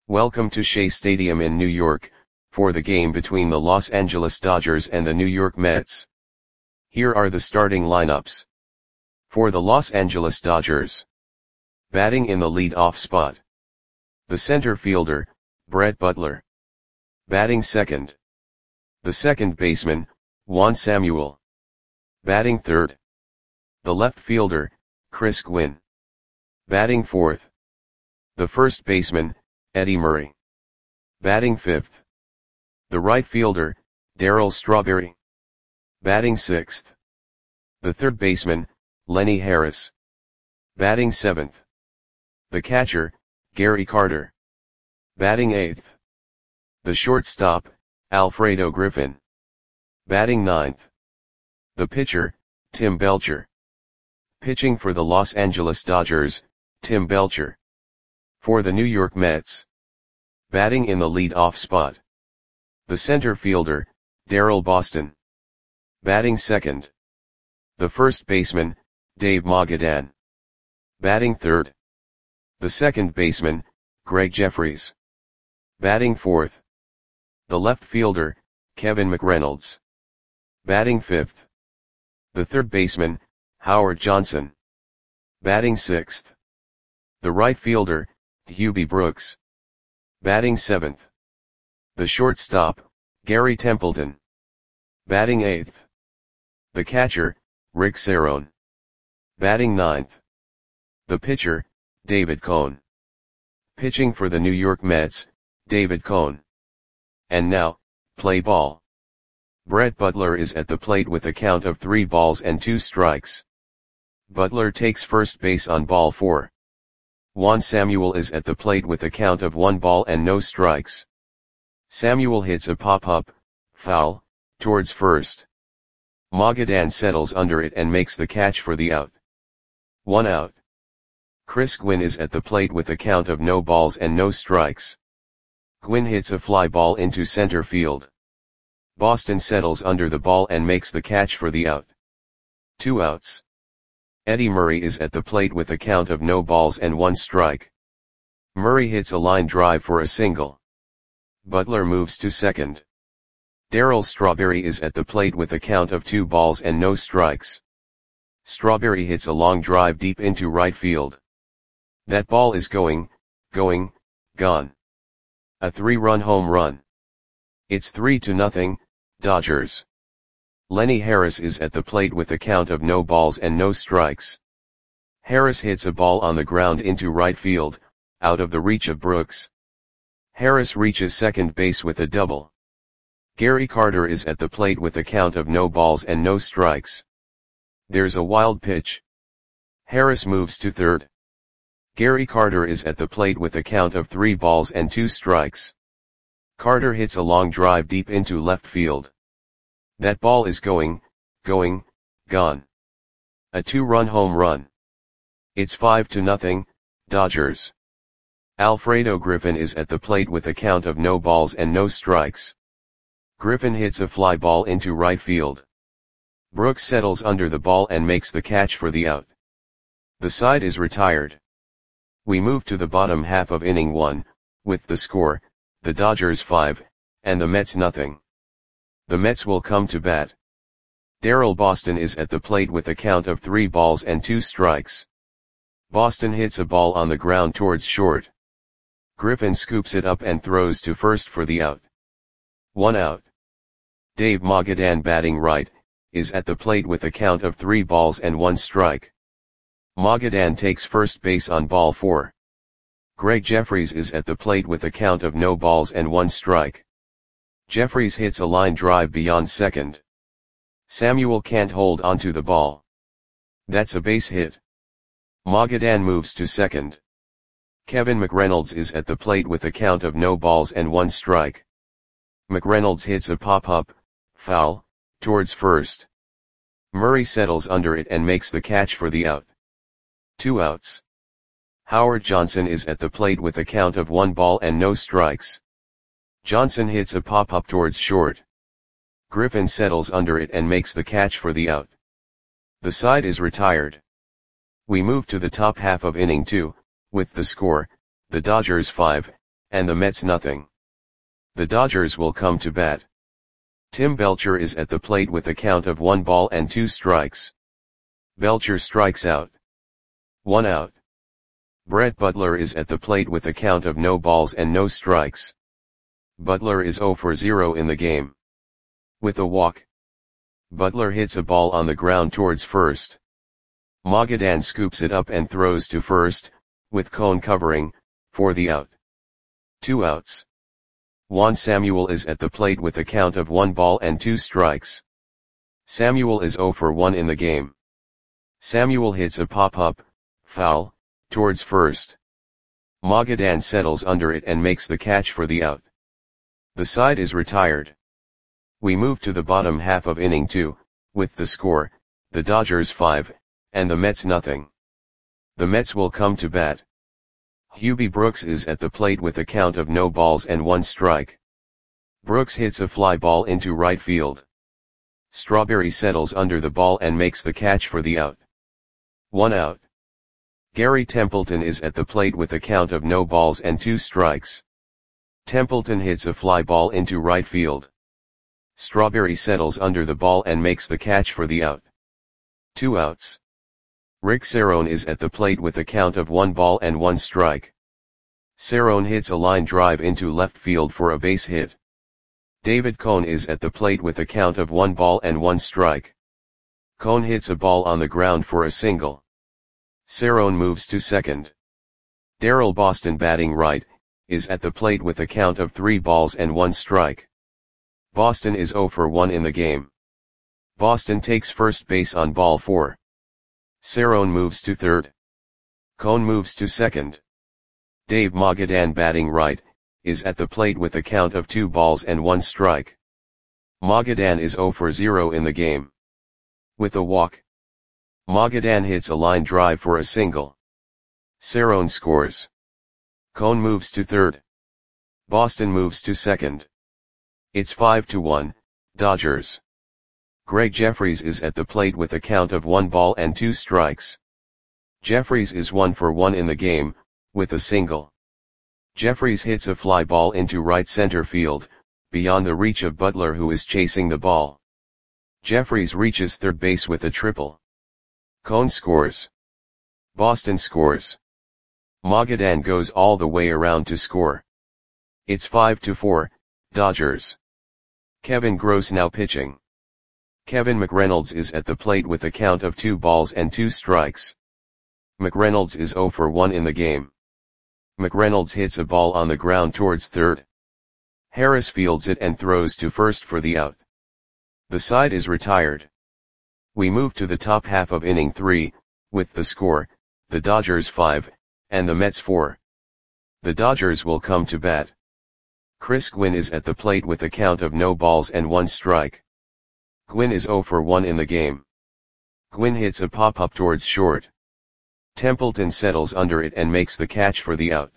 Welcome to Shea Stadium in New York, for the game between the Los Angeles Dodgers and the New York Mets. Here are the starting lineups. For the Los Angeles Dodgers. Batting in the lead-off spot. The center fielder, Brett Butler. Batting second. The second baseman, Juan Samuel. Batting third. The left fielder, Chris Gwynn. Batting fourth. The first baseman, Eddie Murray. Batting fifth. The right fielder, Darryl Strawberry. Batting sixth. The third baseman, Lenny Harris. Batting seventh. The catcher, Gary Carter. Batting eighth. The shortstop, Alfredo Griffin. Batting ninth. The pitcher, Tim Belcher. Pitching for the Los Angeles Dodgers, Tim Belcher. For the New York Mets. Batting in the lead-off spot. The center fielder, Daryl Boston. Batting second. The first baseman, Dave Magadan. Batting third. The second baseman, Greg Jeffries. Batting fourth. The left fielder, Kevin McReynolds. Batting fifth. The third baseman, Howard Johnson. Batting sixth. The right fielder, Hubie Brooks. Batting seventh. The shortstop, Gary Templeton. Batting eighth. The catcher, Rick Cerone. Batting ninth. The pitcher, David Cone. Pitching for the New York Mets, David Cone. And now, play ball. Brett Butler is at the plate with a count of 3 balls and 2 strikes. Butler takes first base on ball 4. Juan Samuel is at the plate with a count of 1 ball and no strikes. Samuel hits a pop-up, foul, towards first. Magadan settles under it and makes the catch for the out. 1 out. Chris Gwynn is at the plate with a count of no balls and no strikes. Gwynn hits a fly ball into center field. Boston settles under the ball and makes the catch for the out. 2 outs. Eddie Murray is at the plate with a count of no balls and 1 strike. Murray hits a line drive for a single. Butler moves to second. Darryl Strawberry is at the plate with a count of 2 balls and no strikes. Strawberry hits a long drive deep into right field. That ball is gone. A 3-run home run. It's 3-0, Dodgers. Lenny Harris is at the plate with a count of no balls and no strikes. Harris hits a ball on the ground into right field, out of the reach of Brooks. Harris reaches second base with a double. Gary Carter is at the plate with a count of no balls and no strikes. There's a wild pitch. Harris moves to third. Gary Carter is at the plate with a count of 3 balls and 2 strikes. Carter hits a long drive deep into left field. That ball is gone. A 2-run home run. It's 5-0, Dodgers. Alfredo Griffin is at the plate with a count of no balls and no strikes. Griffin hits a fly ball into right field. Brooks settles under the ball and makes the catch for the out. The side is retired. We move to the bottom half of inning 1, with the score, the Dodgers 5, and the Mets nothing. The Mets will come to bat. Daryl Boston is at the plate with a count of 3 balls and 2 strikes. Boston hits a ball on the ground towards short. Griffin scoops it up and throws to first for the out. 1 out. Dave Magadan, batting right, is at the plate with a count of 3 balls and 1 strike. Magadan takes first base on ball 4. Greg Jeffries is at the plate with a count of no balls and 1 strike. Jeffries hits a line drive beyond second. Samuel can't hold onto the ball. That's a base hit. Magadan moves to second. Kevin McReynolds is at the plate with a count of no balls and 1 strike. McReynolds hits a pop-up, foul, towards first. Murray settles under it and makes the catch for the out. 2 outs. Howard Johnson is at the plate with a count of 1 ball and no strikes. Johnson hits a pop-up towards short. Griffin settles under it and makes the catch for the out. The side is retired. We move to the top half of inning 2, with the score, the Dodgers 5, and the Mets nothing. The Dodgers will come to bat. Tim Belcher is at the plate with a count of 1 ball and 2 strikes. Belcher strikes out. 1 out. Brett Butler is at the plate with a count of no balls and no strikes. Butler is 0 for 0 in the game. With a walk, Butler hits a ball on the ground towards first. Magadan scoops it up and throws to first, with Cone covering, for the out. 2 outs. Juan Samuel is at the plate with a count of 1 ball and 2 strikes. Samuel is 0 for 1 in the game. Samuel hits a pop-up, foul, towards first. Magadan settles under it and makes the catch for the out. The side is retired. We move to the bottom half of inning 2, with the score, the Dodgers 5, and the Mets nothing. The Mets will come to bat. Hubie Brooks is at the plate with a count of no balls and 1 strike. Brooks hits a fly ball into right field. Strawberry settles under the ball and makes the catch for the out. 1 out. Gary Templeton is at the plate with a count of no balls and 2 strikes. Templeton hits a fly ball into right field. Strawberry settles under the ball and makes the catch for the out. 2 outs. Rick Cerrone is at the plate with a count of 1 ball and 1 strike. Cerrone hits a line drive into left field for a base hit. David Cone is at the plate with a count of 1 ball and 1 strike. Cone hits a ball on the ground for a single. Cerrone moves to second. Daryl Boston, batting right, is at the plate with a count of 3 balls and 1 strike. Boston is 0 for 1 in the game. Boston takes first base on ball 4. Cerrone moves to third. Cone moves to second. Dave Magadan, batting right, is at the plate with a count of 2 balls and 1 strike. Magadan is 0 for 0 in the game. With a walk, Magadan hits a line drive for a single. Cerrone scores. Cone moves to third. Boston moves to second. It's 5-1, Dodgers. Greg Jeffries is at the plate with a count of 1 ball and 2 strikes. Jeffries is 1 for 1 in the game, with a single. Jeffries hits a fly ball into right center field, beyond the reach of Butler, who is chasing the ball. Jeffries reaches third base with a triple. Cone scores. Boston scores. Magadan goes all the way around to score. It's 5-4, Dodgers. Kevin Gross now pitching. Kevin McReynolds is at the plate with a count of 2 balls and 2 strikes. McReynolds is 0 for 1 in the game. McReynolds hits a ball on the ground towards third. Harris fields it and throws to first for the out. The side is retired. We move to the top half of inning 3, with the score, the Dodgers 5, and the Mets 4. The Dodgers will come to bat. Chris Gwynn is at the plate with a count of no balls and 1 strike. Gwynn is 0 for 1 in the game. Gwynn hits a pop-up towards short. Templeton settles under it and makes the catch for the out.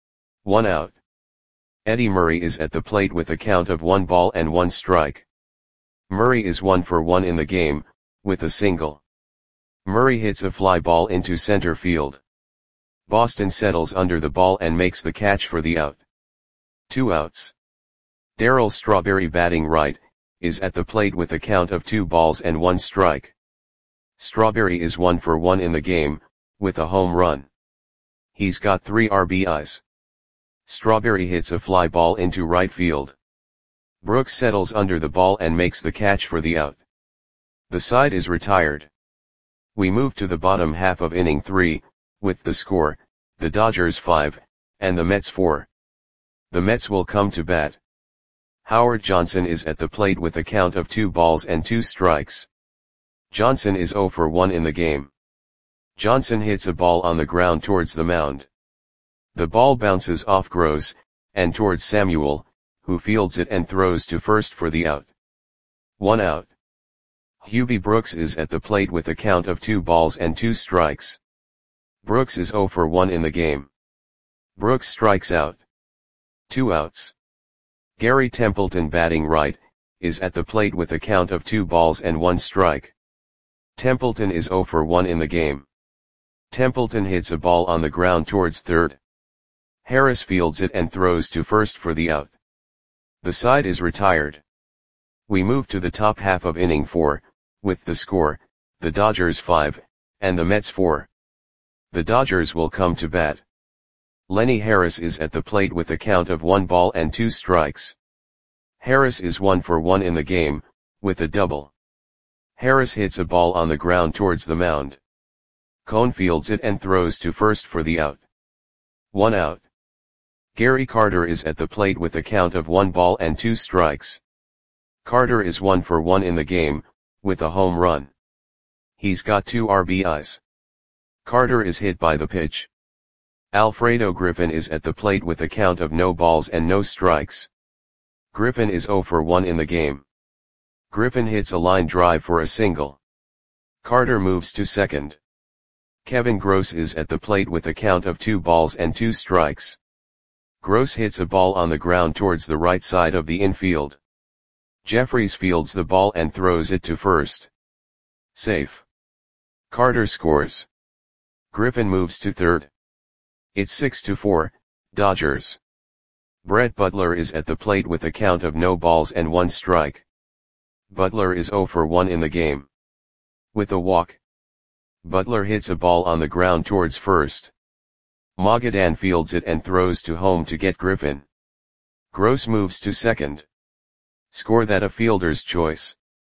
1 out. Eddie Murray is at the plate with a count of 1 ball and 1 strike. Murray is 1 for 1 in the game, with a single. Murray hits a fly ball into center field. Boston settles under the ball and makes the catch for the out. 2 outs. Darryl Strawberry, batting right, is at the plate with a count of 2 balls and 1 strike. Strawberry is 1 for 1 in the game, with a home run. He's got 3 RBIs. Strawberry hits a fly ball into right field. Brooks settles under the ball and makes the catch for the out. The side is retired. We move to the bottom half of inning 3, with the score, the Dodgers 5, and the Mets 4. The Mets will come to bat. Howard Johnson is at the plate with a count of 2 balls and 2 strikes. Johnson is 0 for 1 in the game. Johnson hits a ball on the ground towards the mound. The ball bounces off Gross, and towards Samuel, who fields it and throws to first for the out. 1 out. Hubie Brooks is at the plate with a count of 2 balls and 2 strikes. Brooks is 0 for 1 in the game. Brooks strikes out. 2 outs. Gary Templeton, batting right, is at the plate with a count of 2 balls and 1 strike. Templeton is 0 for 1 in the game. Templeton hits a ball on the ground towards third. Harris fields it and throws to first for the out. The side is retired. We move to the top half of inning 4, with the score, the Dodgers 5, and the Mets 4. The Dodgers will come to bat. Lenny Harris is at the plate with a count of 1 ball and 2 strikes. Harris is 1 for 1 in the game, with a double. Harris hits a ball on the ground towards the mound. Cone fields it and throws to first for the out. 1 out. Gary Carter is at the plate with a count of 1 ball and 2 strikes. Carter is 1 for 1 in the game, with a home run. He's got 2 RBIs. Carter is hit by the pitch. Alfredo Griffin is at the plate with a count of no balls and no strikes. Griffin is 0 for 1 in the game. Griffin hits a line drive for a single. Carter moves to second. Kevin Gross is at the plate with a count of 2 balls and 2 strikes. Gross hits a ball on the ground towards the right side of the infield. Jeffries fields the ball and throws it to first. Safe. Carter scores. Griffin moves to third. It's 6-4, Dodgers. Brett Butler is at the plate with a count of no balls and 1 strike. Butler is 0 for 1 in the game. With a walk. Butler hits a ball on the ground towards first. Magadan fields it and throws to home to get Griffin. Gross moves to second. Score that a fielder's choice.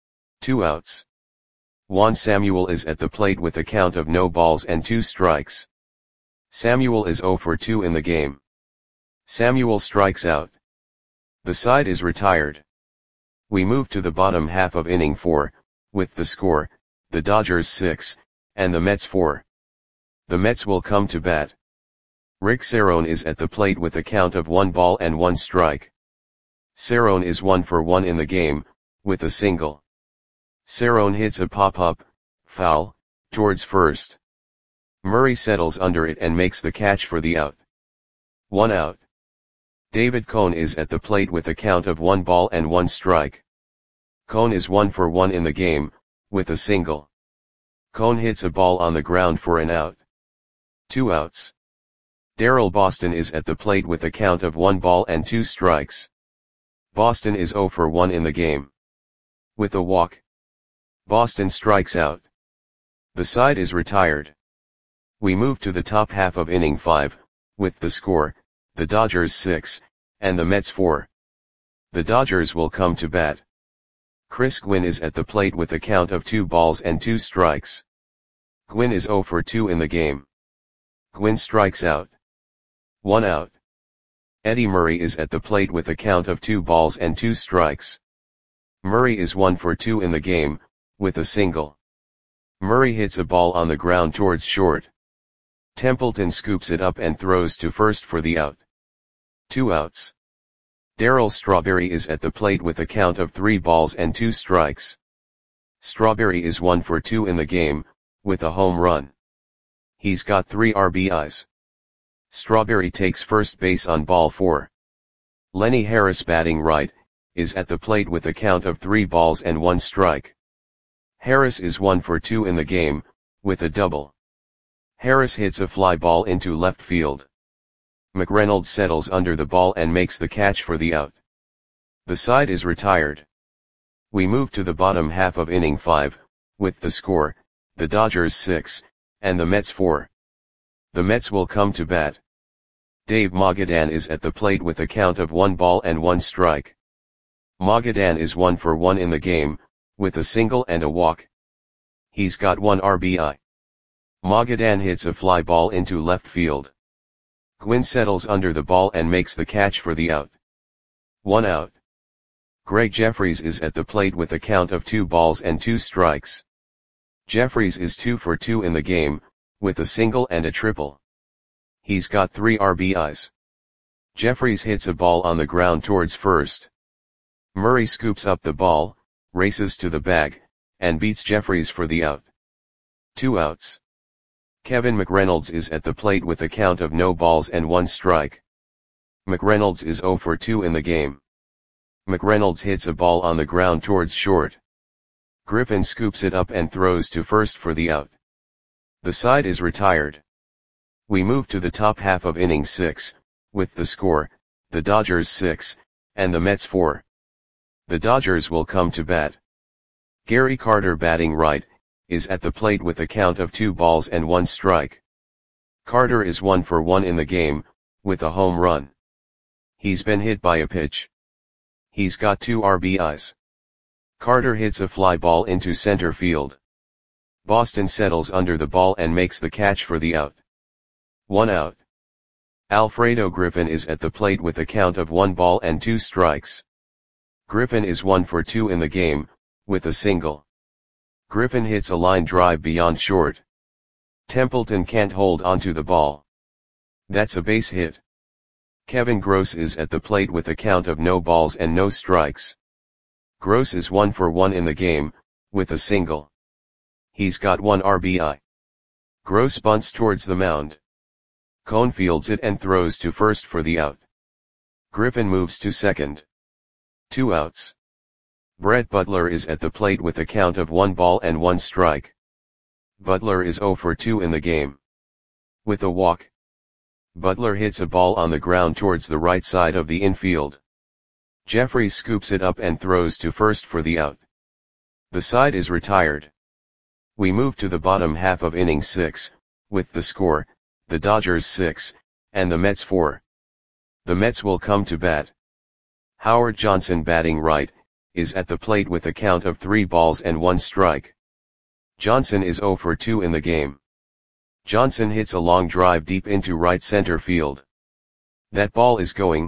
2 outs. Juan Samuel is at the plate with a count of no balls and 2 strikes. Samuel is 0 for 2 in the game. Samuel strikes out. The side is retired. We move to the bottom half of inning 4, with the score, the Dodgers 6, and the Mets 4. The Mets will come to bat. Rick Cerone is at the plate with a count of 1 ball and 1 strike. Cerone is 1 for 1 in the game, with a single. Cerone hits a pop-up, foul, towards first. Murray settles under it and makes the catch for the out. 1 out. David Cone is at the plate with a count of 1 ball and 1 strike. Cone is 1 for 1 in the game, with a single. Cone hits a ball on the ground for an out. 2 outs. Darrell Boston is at the plate with a count of 1 ball and 2 strikes. Boston is 0 for 1 in the game. With a walk. Boston strikes out. The side is retired. We move to the top half of inning 5, with the score, the Dodgers 6, and the Mets 4. The Dodgers will come to bat. Chris Gwynn is at the plate with a count of 2 balls and 2 strikes. Gwynn is 0 for 2 in the game. Gwynn strikes out. 1 out. Eddie Murray is at the plate with a count of 2 balls and 2 strikes. Murray is 1 for 2 in the game, with a single. Murray hits a ball on the ground towards short. Templeton scoops it up and throws to first for the out. 2 outs. Darryl Strawberry is at the plate with a count of 3 balls and 2 strikes. Strawberry is 1 for 2 in the game, with a home run. He's got 3 RBIs. Strawberry takes first base on ball 4. Lenny Harris, batting right, is at the plate with a count of 3 balls and 1 strike. Harris is 1 for 2 in the game, with a double. Harris hits a fly ball into left field. McReynolds settles under the ball and makes the catch for the out. The side is retired. We move to the bottom half of inning 5, with the score, the Dodgers 6, and the Mets 4. The Mets will come to bat. Dave Magadan is at the plate with a count of 1 ball and 1 strike. Magadan is 1 for 1 in the game, with a single and a walk. He's got 1 RBI. Magadan hits a fly ball into left field. Gwynn settles under the ball and makes the catch for the out. 1 out. Greg Jeffries is at the plate with a count of 2 balls and 2 strikes. Jeffries is 2 for 2 in the game, with a single and a triple. He's got 3 RBIs. Jeffries hits a ball on the ground towards first. Murray scoops up the ball, races to the bag, and beats Jeffries for the out. 2 outs. Kevin McReynolds is at the plate with a count of no balls and 1 strike. McReynolds is 0 for 2 in the game. McReynolds hits a ball on the ground towards short. Griffin scoops it up and throws to first for the out. The side is retired. We move to the top half of inning 6, with the score, the Dodgers 6, and the Mets 4. The Dodgers will come to bat. Gary Carter batting right, is at the plate with a count of 2 balls and 1 strike. Carter is 1 for 1 in the game, with a home run. He's been hit by a pitch. He's got 2 RBIs. Carter hits a fly ball into center field. Boston settles under the ball and makes the catch for the out. 1 out. Alfredo Griffin is at the plate with a count of 1 ball and 2 strikes. Griffin is 1 for 2 in the game, with a single. Griffin hits a line drive beyond short. Templeton can't hold onto the ball. That's a base hit. Kevin Gross is at the plate with a count of no balls and no strikes. Gross is 1 for 1 in the game, with a single. He's got 1 RBI. Gross bunts towards the mound. Cone fields it and throws to first for the out. Griffin moves to second. 2 outs. Brett Butler is at the plate with a count of 1 ball and 1 strike. Butler is 0 for 2 in the game. With a walk. Butler hits a ball on the ground towards the right side of the infield. Jeffries scoops it up and throws to first for the out. The side is retired. We move to the bottom half of inning 6, with the score, the Dodgers 6, and the Mets 4. The Mets will come to bat. Howard Johnson batting right, is at the plate with a count of 3 balls and 1 strike. Johnson is 0 for 2 in the game. Johnson hits a long drive deep into right center field. That ball is going,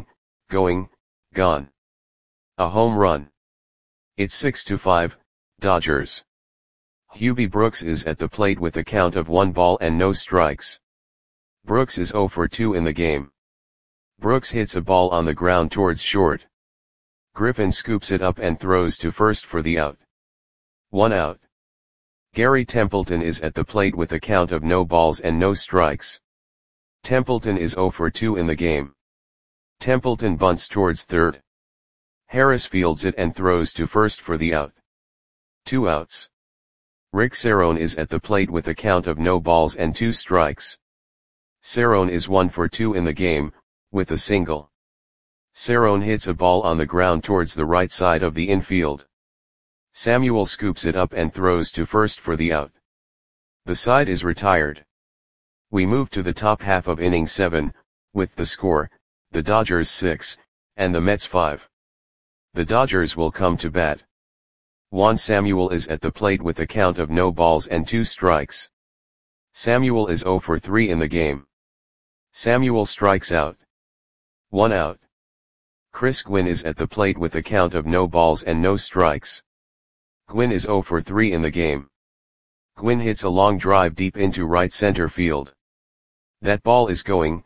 gone. A home run. It's 6-5, Dodgers. Hubie Brooks is at the plate with a count of 1 ball and no strikes. Brooks is 0 for 2 in the game. Brooks hits a ball on the ground towards short. Griffin scoops it up and throws to first for the out. 1 out. Gary Templeton is at the plate with a count of no balls and no strikes. Templeton is 0 for 2 in the game. Templeton bunts towards third. Harris fields it and throws to first for the out. 2 outs. Rick Cerone is at the plate with a count of no balls and 2 strikes. Cerone is 1 for 2 in the game, with a single. Cerone hits a ball on the ground towards the right side of the infield. Samuel scoops it up and throws to first for the out. The side is retired. We move to the top half of inning 7, with the score, the Dodgers 6, and the Mets 5. The Dodgers will come to bat. Juan Samuel is at the plate with a count of no balls and 2 strikes. Samuel is 0 for 3 in the game. Samuel strikes out. 1 out. Chris Gwynn is at the plate with a count of no balls and no strikes. Gwynn is 0 for 3 in the game. Gwynn hits a long drive deep into right center field. That ball is going,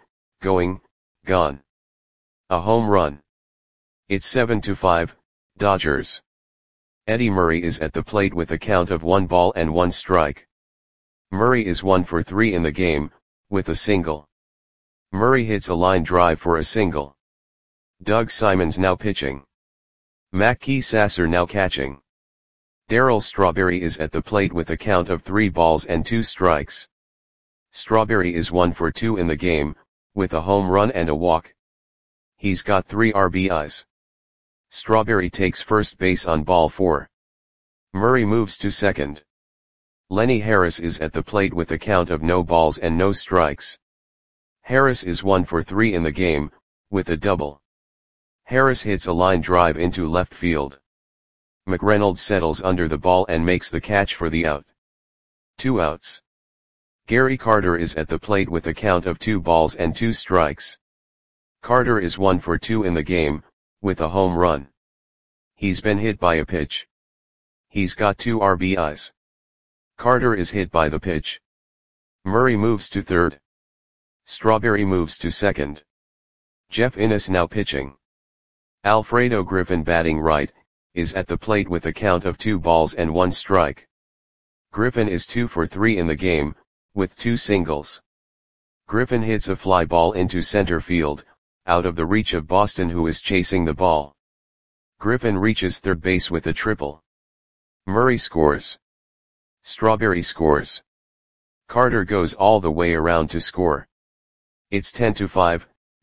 gone. A home run. It's 7-5, Dodgers. Eddie Murray is at the plate with a count of 1 ball and 1 strike. Murray is 1 for 3 in the game, with a single. Murray hits a line drive for a single. Doug Simons now pitching. Mackey Sasser now catching. Darryl Strawberry is at the plate with a count of 3 balls and 2 strikes. Strawberry is 1 for 2 in the game, with a home run and a walk. He's got 3 RBIs. Strawberry takes first base on ball 4. Murray moves to second. Lenny Harris is at the plate with a count of no balls and no strikes. Harris is 1 for 3 in the game, with a double. Harris hits a line drive into left field. McReynolds settles under the ball and makes the catch for the out. 2 outs. Gary Carter is at the plate with a count of 2 balls and 2 strikes. Carter is 1 for 2 in the game, with a home run. He's been hit by a pitch. He's got 2 RBIs. Carter is hit by the pitch. Murray moves to third. Strawberry moves to second. Jeff Innes now pitching. Alfredo Griffin batting right, is at the plate with a count of 2 balls and 1 strike. Griffin is 2 for 3 in the game, with 2 singles. Griffin hits a fly ball into center field, out of the reach of Boston, who is chasing the ball. Griffin reaches third base with a triple. Murray scores. Strawberry scores. Carter goes all the way around to score. It's 10-5,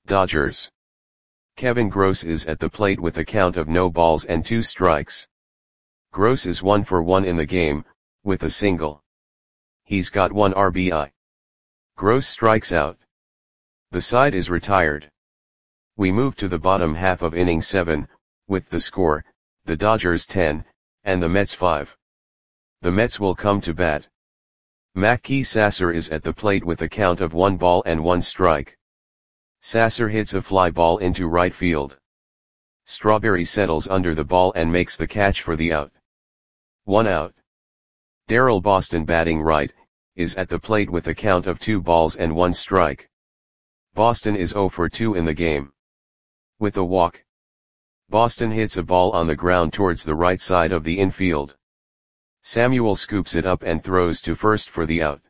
Dodgers. Kevin Gross is at the plate with a count of no balls and 2 strikes. Gross is 1 for 1 in the game, with a single. He's got 1 RBI. Gross strikes out. The side is retired. We move to the bottom half of inning 7, with the score, the Dodgers 10, and the Mets 5. The Mets will come to bat. Mackey Sasser is at the plate with a count of 1 ball and 1 strike. Sasser hits a fly ball into right field. Strawberry settles under the ball and makes the catch for the out. 1 out. Darryl Boston, batting right, is at the plate with a count of 2 balls and 1 strike. Boston is 0 for 2 in the game. With a walk, Boston hits a ball on the ground towards the right side of the infield. Samuel scoops it up and throws to first for the out.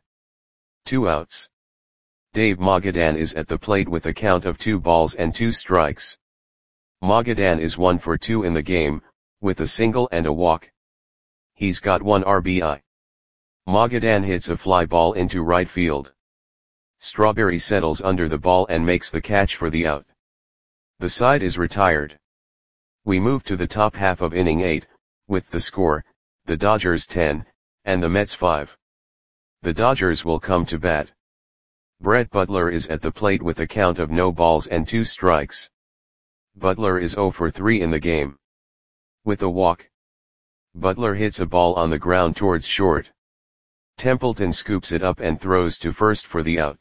2 outs. Dave Magadan is at the plate with a count of 2 balls and 2 strikes. Magadan is 1 for 2 in the game, with a single and a walk. He's got 1 RBI. Magadan hits a fly ball into right field. Strawberry settles under the ball and makes the catch for the out. The side is retired. We move to the top half of inning 8, with the score, the Dodgers 10, and the Mets 5. The Dodgers will come to bat. Brett Butler is at the plate with a count of no balls and 2 strikes. Butler is 0 for 3 in the game. With a walk, Butler hits a ball on the ground towards short. Templeton scoops it up and throws to first for the out.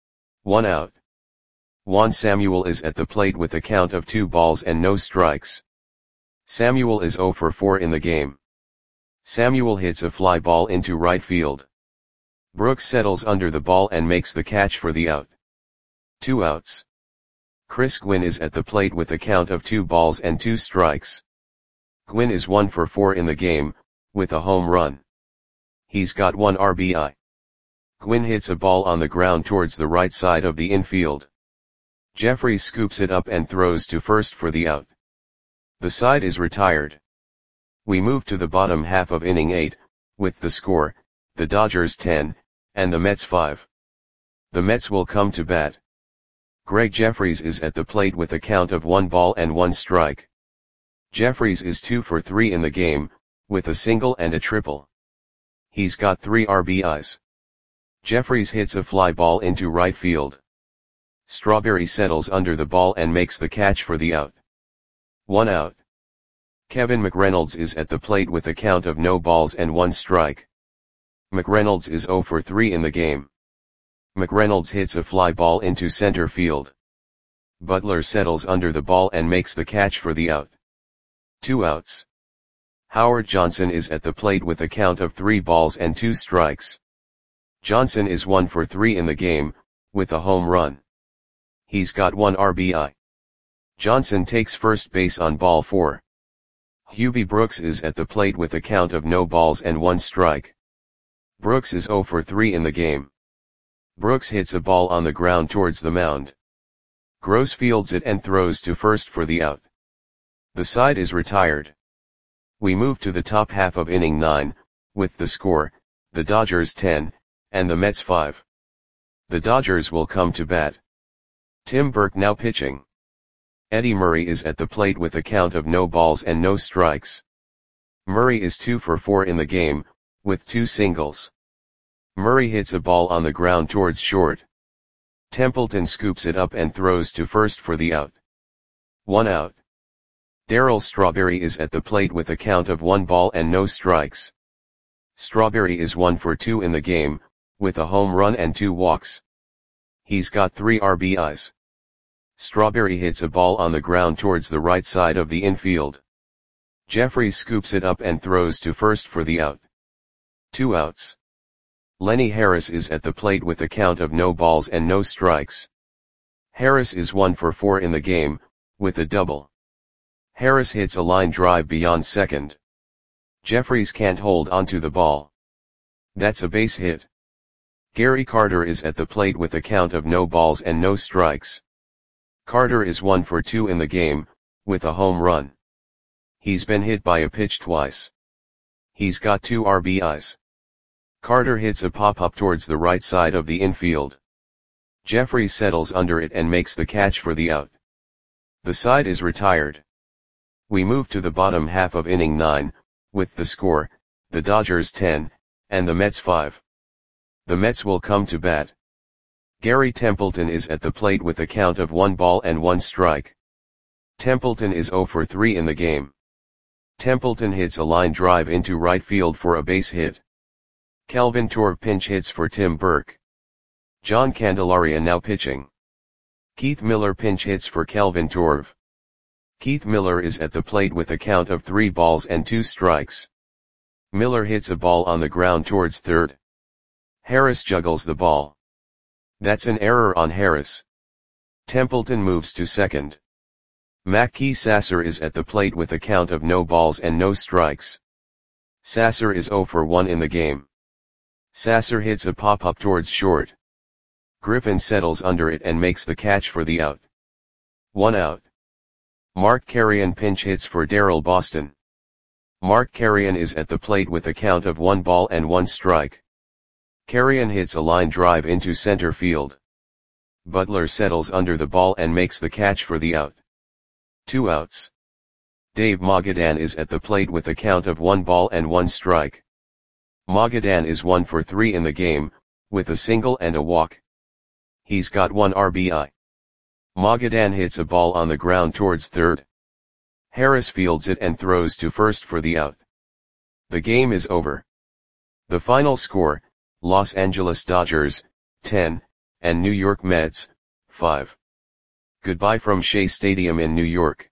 1 out. Juan Samuel is at the plate with a count of 2 balls and no strikes. Samuel is 0 for 4 in the game. Samuel hits a fly ball into right field. Brooks settles under the ball and makes the catch for the out. 2 outs. Chris Gwynn is at the plate with a count of 2 balls and 2 strikes. Gwynn is 1 for 4 in the game, with a home run. He's got 1 RBI. Gwynn hits a ball on the ground towards the right side of the infield. Jeffries scoops it up and throws to first for the out. The side is retired. We move to the bottom half of inning 8, with the score, the Dodgers 10, and the Mets 5. The Mets will come to bat. Greg Jeffries is at the plate with a count of 1 ball and 1 strike. Jeffries is 2 for 3 in the game, with a single and a triple. He's got 3 RBIs. Jeffries hits a fly ball into right field. Strawberry settles under the ball and makes the catch for the out. 1 out. Kevin McReynolds is at the plate with a count of no balls and 1 strike. McReynolds is 0 for 3 in the game. McReynolds hits a fly ball into center field. Butler settles under the ball and makes the catch for the out. 2 outs. Howard Johnson is at the plate with a count of 3 balls and 2 strikes. Johnson is 1 for 3 in the game, with a home run. He's got 1 RBI. Johnson takes first base on ball 4. Hubie Brooks is at the plate with a count of no balls and 1 strike. Brooks is 0 for 3 in the game. Brooks hits a ball on the ground towards the mound. Gross fields it and throws to first for the out. The side is retired. We move to the top half of inning 9, with the score, the Dodgers 10, and the Mets 5. The Dodgers will come to bat. Tim Burke now pitching. Eddie Murray is at the plate with a count of no balls and no strikes. Murray is 2 for 4 in the game, with 2 singles. Murray hits a ball on the ground towards short. Templeton scoops it up and throws to first for the out. 1 out. Darryl Strawberry is at the plate with a count of 1 ball and no strikes. Strawberry is 1 for 2 in the game, with a home run and 2 walks. He's got 3 RBIs. Strawberry hits a ball on the ground towards the right side of the infield. Jeffries scoops it up and throws to first for the out. 2 outs. Lenny Harris is at the plate with a count of no balls and no strikes. Harris is 1 for 4 in the game, with a double. Harris hits a line drive beyond second. Jeffries can't hold onto the ball. That's a base hit. Gary Carter is at the plate with a count of no balls and no strikes. Carter is 1 for 2 in the game, with a home run. He's been hit by a pitch twice. He's got 2 RBIs. Carter hits a pop-up towards the right side of the infield. Jeffries settles under it and makes the catch for the out. The side is retired. We move to the bottom half of inning 9, with the score, the Dodgers 10, and the Mets 5. The Mets will come to bat. Gary Templeton is at the plate with a count of 1 ball and 1 strike. Templeton is 0 for 3 in the game. Templeton hits a line drive into right field for a base hit. Kelvin Torv pinch hits for Tim Burke. John Candelaria now pitching. Keith Miller pinch hits for Kelvin Torv. Keith Miller is at the plate with a count of 3 balls and 2 strikes. Miller hits a ball on the ground towards third. Harris juggles the ball. That's an error on Harris. Templeton moves to second. Mackey Sasser is at the plate with a count of no balls and no strikes. Sasser is 0 for 1 in the game. Sasser hits a pop-up towards short. Griffin settles under it and makes the catch for the out. 1 out. Mark Carrion pinch hits for Darryl Boston. Mark Carrion is at the plate with a count of 1 ball and 1 strike. Carrion hits a line drive into center field. Butler settles under the ball and makes the catch for the out. 2 outs. Dave Magadan is at the plate with a count of 1 ball and 1 strike. Magadan is 1 for 3 in the game, with a single and a walk. He's got 1 RBI. Magadan hits a ball on the ground towards third. Harris fields it and throws to first for the out. The game is over. The final score, Los Angeles Dodgers, 10, and New York Mets, 5. Goodbye from Shea Stadium in New York.